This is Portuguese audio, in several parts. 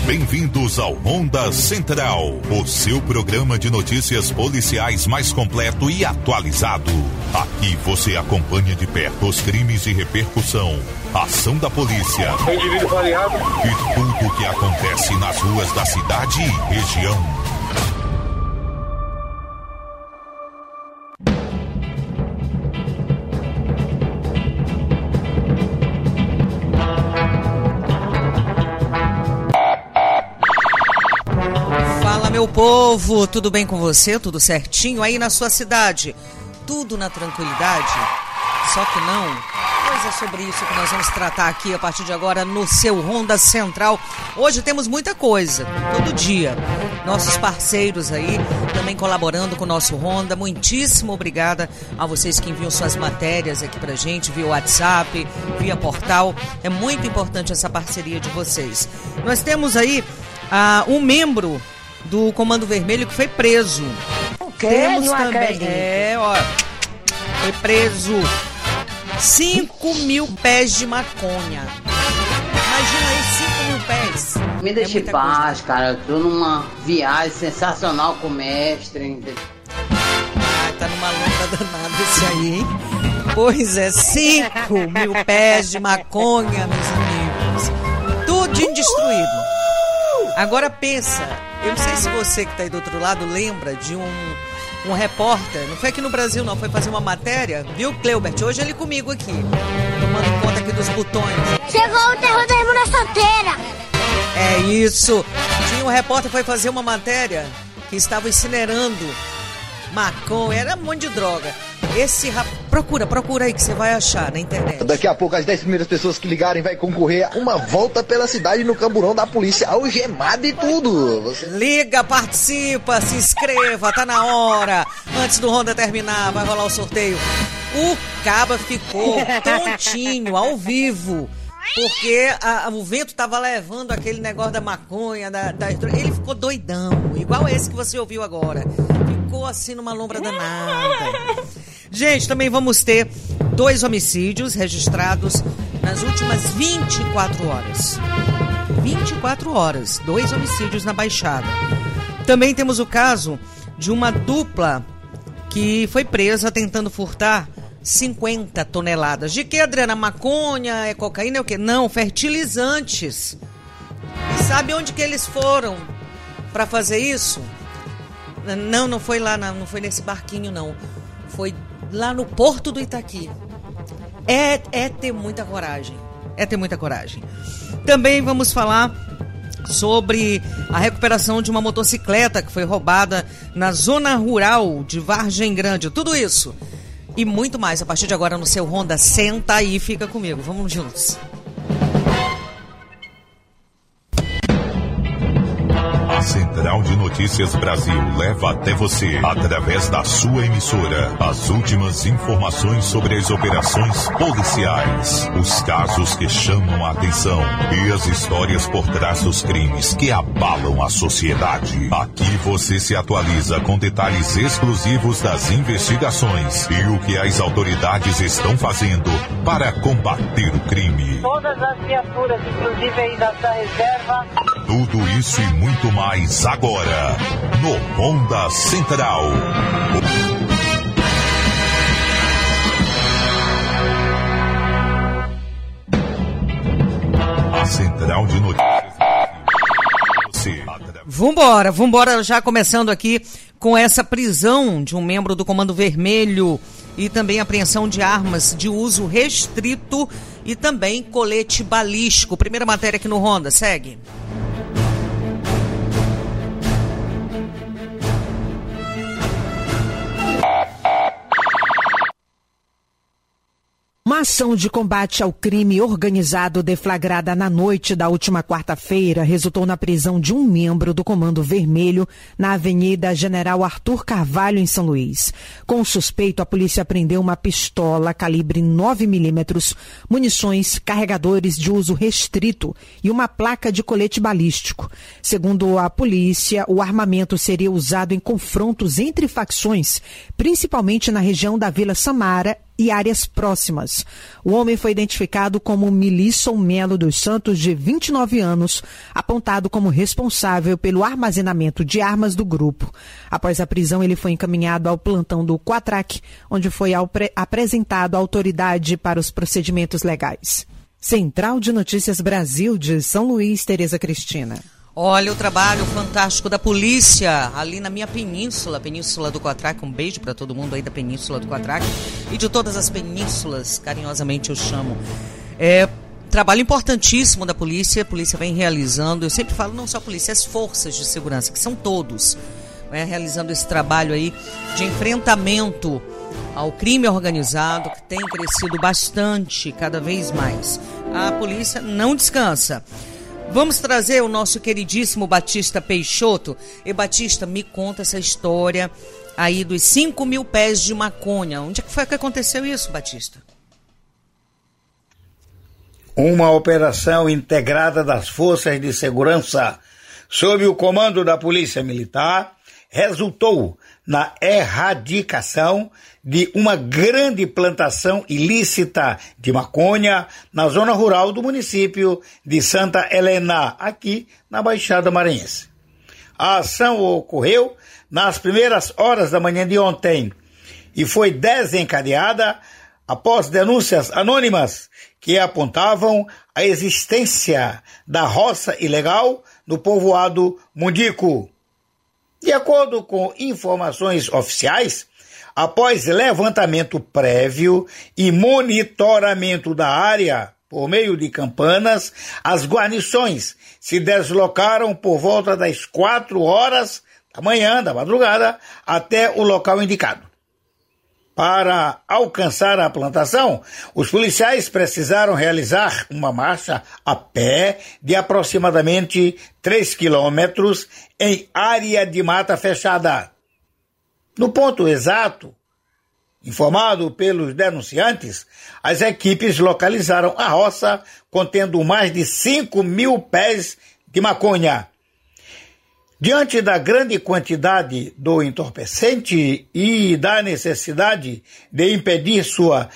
Bem-vindos ao Ronda Central, o seu programa de notícias policiais mais completo e atualizado. Aqui você acompanha de perto os crimes de repercussão, ação da polícia e tudo o que acontece nas ruas da cidade e região. Meu povo, tudo bem com você? Tudo certinho aí na sua cidade? Tudo na tranquilidade? Só que não. Pois é sobre isso que nós vamos tratar aqui a partir de agora no seu Ronda Central. Hoje temos muita coisa, todo dia. Nossos parceiros aí também colaborando com o nosso Ronda. Muitíssimo obrigada a vocês que enviam suas matérias aqui pra gente, via WhatsApp, via portal. É muito importante essa parceria de vocês. Nós temos aí um membro do Comando Vermelho que foi preso. Temos também, foi preso 5 mil pés de maconha. Imagina aí, 5 mil pés. Me deixa em paz, cara. Eu tô numa viagem sensacional com o mestre. Tá numa longa danada esse aí, hein? Pois é, 5 mil pés de maconha, meus amigos. Tudinho destruído. Agora pensa, eu não sei se você que está aí do outro lado lembra de um repórter, não foi aqui no Brasil não, foi fazer uma matéria, viu, Cleubert? Hoje ele comigo aqui, tomando conta aqui dos botões. Chegou o terror da irmã solteira. É isso, tinha um repórter que foi fazer uma matéria que estava incinerando maconha, era um monte de droga. Esse procura aí que você vai achar na internet. Daqui a pouco as 10 primeiras pessoas que ligarem vai concorrer a uma volta pela cidade no camburão da polícia, algemado e tudo. Liga, participa, se inscreva, tá na hora. Antes do Ronda terminar, vai rolar o sorteio. O Caba ficou tontinho, ao vivo, porque o vento tava levando aquele negócio da maconha, ele ficou doidão, igual esse que você ouviu agora. Ficou assim numa lombra danada. Gente, também vamos ter 2 homicídios registrados nas últimas 24 horas. 24 horas, 2 homicídios na Baixada. Também temos o caso de uma dupla que foi presa tentando furtar 50 toneladas. De que, Adriana? Maconha, é cocaína, é o quê? Não, fertilizantes. E sabe onde que eles foram para fazer isso? Não foi lá, não foi nesse barquinho, não. Foi lá no Porto do Itaqui. É ter muita coragem. É ter muita coragem. Também vamos falar sobre a recuperação de uma motocicleta que foi roubada na zona rural de Vargem Grande. Tudo isso e muito mais a partir de agora no seu Ronda. Senta aí e fica comigo. Vamos juntos. A Central de Notícias Brasil leva até você, através da sua emissora, as últimas informações sobre as operações policiais, os casos que chamam a atenção e as histórias por trás dos crimes que abalam a sociedade. Aqui você se atualiza com detalhes exclusivos das investigações e o que as autoridades estão fazendo para combater o crime. Todas as viaturas, inclusive aí da reserva. Tudo isso e muito mais agora, no Ronda Central. A Central de Notícias. Vambora, já começando aqui com essa prisão de um membro do Comando Vermelho e também apreensão de armas de uso restrito e também colete balístico. Primeira matéria aqui no Ronda, segue. Uma ação de combate ao crime organizado deflagrada na noite da última quarta-feira resultou na prisão de um membro do Comando Vermelho na Avenida General Arthur Carvalho, em São Luís. Com o suspeito, a polícia apreendeu uma pistola calibre 9mm, munições, carregadores de uso restrito e uma placa de colete balístico. Segundo a polícia, o armamento seria usado em confrontos entre facções, principalmente na região da Vila Samara e áreas próximas. O homem foi identificado como Milisson Melo dos Santos, de 29 anos, apontado como responsável pelo armazenamento de armas do grupo. Após a prisão, ele foi encaminhado ao plantão do Quatrac, onde foi apresentado à autoridade para os procedimentos legais. Central de Notícias Brasil, de São Luís, Tereza Cristina. Olha o trabalho fantástico da polícia ali na minha Península do Quatrac. Um beijo para todo mundo aí da Península do Quatrac e de todas as penínsulas, carinhosamente eu chamo. Trabalho importantíssimo da polícia, a polícia vem realizando, eu sempre falo, não só a polícia, as forças de segurança, que são todos, realizando esse trabalho aí de enfrentamento ao crime organizado, que tem crescido bastante, cada vez mais. A polícia não descansa. Vamos trazer o nosso queridíssimo Batista Peixoto. E Batista, me conta essa história aí dos 5.000 pés de maconha. Onde é que foi que aconteceu isso, Batista? Uma operação integrada das forças de segurança sob o comando da Polícia Militar resultou na erradicação de uma grande plantação ilícita de maconha na zona rural do município de Santa Helena, aqui na Baixada Maranhense. A ação ocorreu nas primeiras horas da manhã de ontem e foi desencadeada após denúncias anônimas que apontavam a existência da roça ilegal no povoado Mundico. De acordo com informações oficiais, após levantamento prévio e monitoramento da área por meio de campanas, as guarnições se deslocaram por volta das 4 horas da manhã, da madrugada, até o local indicado. Para alcançar a plantação, os policiais precisaram realizar uma marcha a pé de aproximadamente 3 quilômetros em área de mata fechada. No ponto exato, informado pelos denunciantes, as equipes localizaram a roça contendo mais de 5.000 pés de maconha. Diante da grande quantidade do entorpecente e da necessidade de impedir sua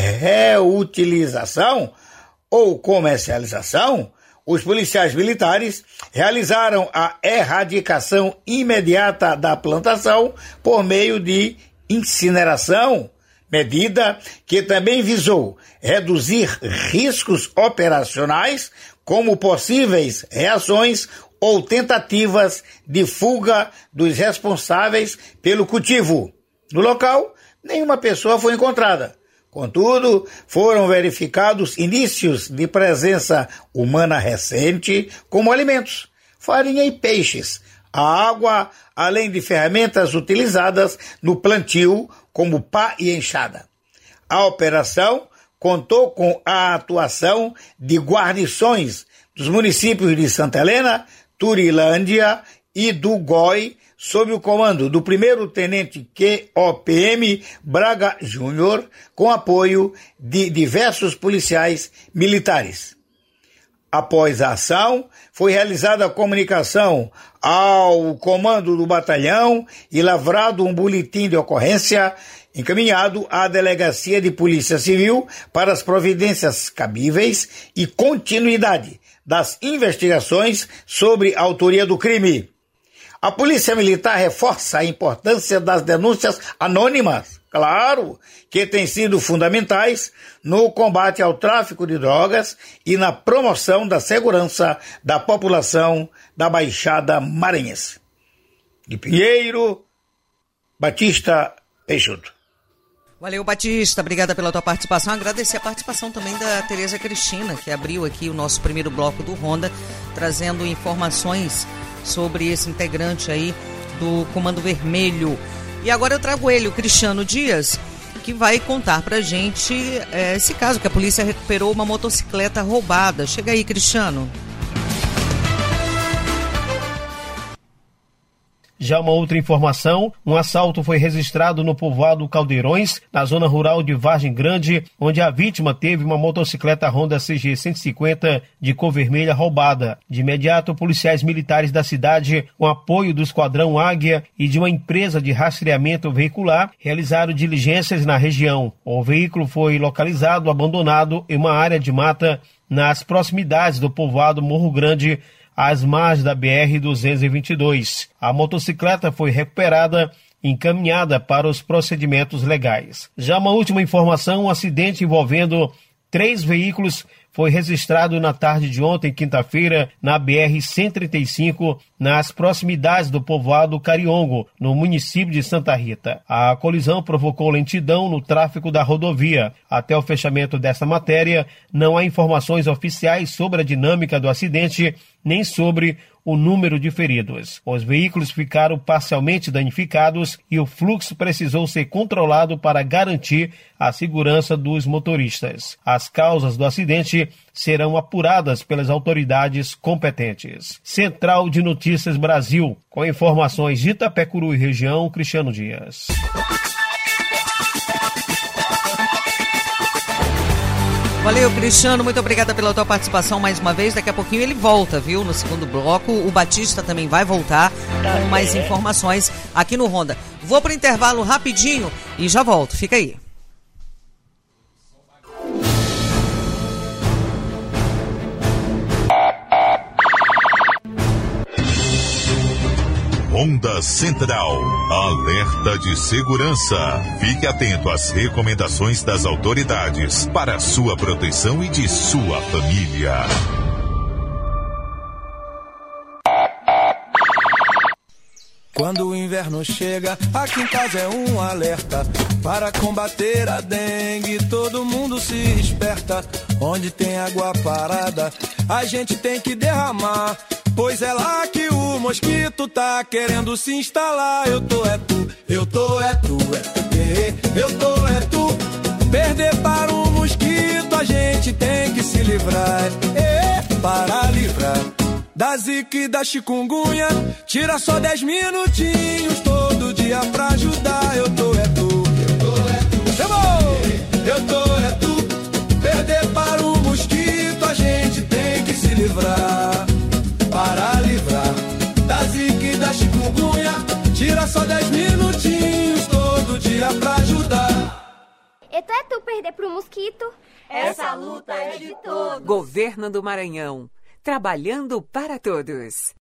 reutilização ou comercialização, os policiais militares realizaram a erradicação imediata da plantação por meio de incineração, medida que também visou reduzir riscos operacionais como possíveis reações ou tentativas de fuga dos responsáveis pelo cultivo. No local, nenhuma pessoa foi encontrada. Contudo, foram verificados indícios de presença humana recente, como alimentos, farinha e peixes, a água, além de ferramentas utilizadas no plantio, como pá e enxada. A operação contou com a atuação de guarnições dos municípios de Santa Helena, Turilândia e do Goi, sob o comando do primeiro-tenente QOPM Braga Júnior, com apoio de diversos policiais militares. Após a ação, foi realizada a comunicação ao comando do batalhão e lavrado um boletim de ocorrência encaminhado à Delegacia de Polícia Civil para as providências cabíveis e continuidade das investigações sobre a autoria do crime. A Polícia Militar reforça a importância das denúncias anônimas, claro, que têm sido fundamentais no combate ao tráfico de drogas e na promoção da segurança da população da Baixada Maranhense. De Pinheiro, Batista Peixoto. Valeu, Batista, obrigada pela tua participação. Agradecer a participação também da Tereza Cristina, que abriu aqui o nosso primeiro bloco do Ronda, trazendo informações sobre esse integrante aí do Comando Vermelho. E agora eu trago ele, o Cristiano Dias, que vai contar pra gente esse caso, que a polícia recuperou uma motocicleta roubada. Chega aí, Cristiano. Já uma outra informação, um assalto foi registrado no povoado Caldeirões, na zona rural de Vargem Grande, onde a vítima teve uma motocicleta Honda CG 150 de cor vermelha roubada. De imediato, policiais militares da cidade, com apoio do Esquadrão Águia e de uma empresa de rastreamento veicular, realizaram diligências na região. O veículo foi localizado abandonado em uma área de mata nas proximidades do povoado Morro Grande, às margens da BR-222. A motocicleta foi recuperada e encaminhada para os procedimentos legais. Já uma última informação, um acidente envolvendo 3 veículos foi registrado na tarde de ontem, quinta-feira, na BR-135, nas proximidades do povoado Cariongo, no município de Santa Rita. A colisão provocou lentidão no tráfego da rodovia. Até o fechamento desta matéria, não há informações oficiais sobre a dinâmica do acidente, nem sobre o número de feridos. Os veículos ficaram parcialmente danificados e o fluxo precisou ser controlado para garantir a segurança dos motoristas. As causas do acidente serão apuradas pelas autoridades competentes. Central de Notícias Brasil, com informações de Itapecuru e região, Cristiano Dias. Valeu, Cristiano, muito obrigada pela tua participação mais uma vez. Daqui a pouquinho ele volta, viu? No segundo bloco, o Batista também vai voltar com mais informações aqui no Ronda. Vou pro intervalo rapidinho e já volto, fica aí. Ronda Central, alerta de segurança. Fique atento às recomendações das autoridades para sua proteção e de sua família. Quando o inverno chega, aqui em casa é um alerta. Para combater a dengue, todo mundo se esperta. Onde tem água parada, a gente tem que derramar. Pois é lá que o mosquito tá querendo se instalar. Eu tô é tu, eu tô é tu, eu tô é tu. Perder para o mosquito a gente tem que se livrar. Para livrar da zika e da chikungunya, tira só 10 minutinhos todo dia pra ajudar. Eu tô é tu, eu tô é tu, eu tô é tu. Perder para o mosquito a gente tem que se livrar. Para livrar da zika e da chikungunya, tira só 10 minutinhos todo dia pra ajudar. Então é tu perder pro mosquito. Essa luta é de todos. Governo do Maranhão, trabalhando para todos.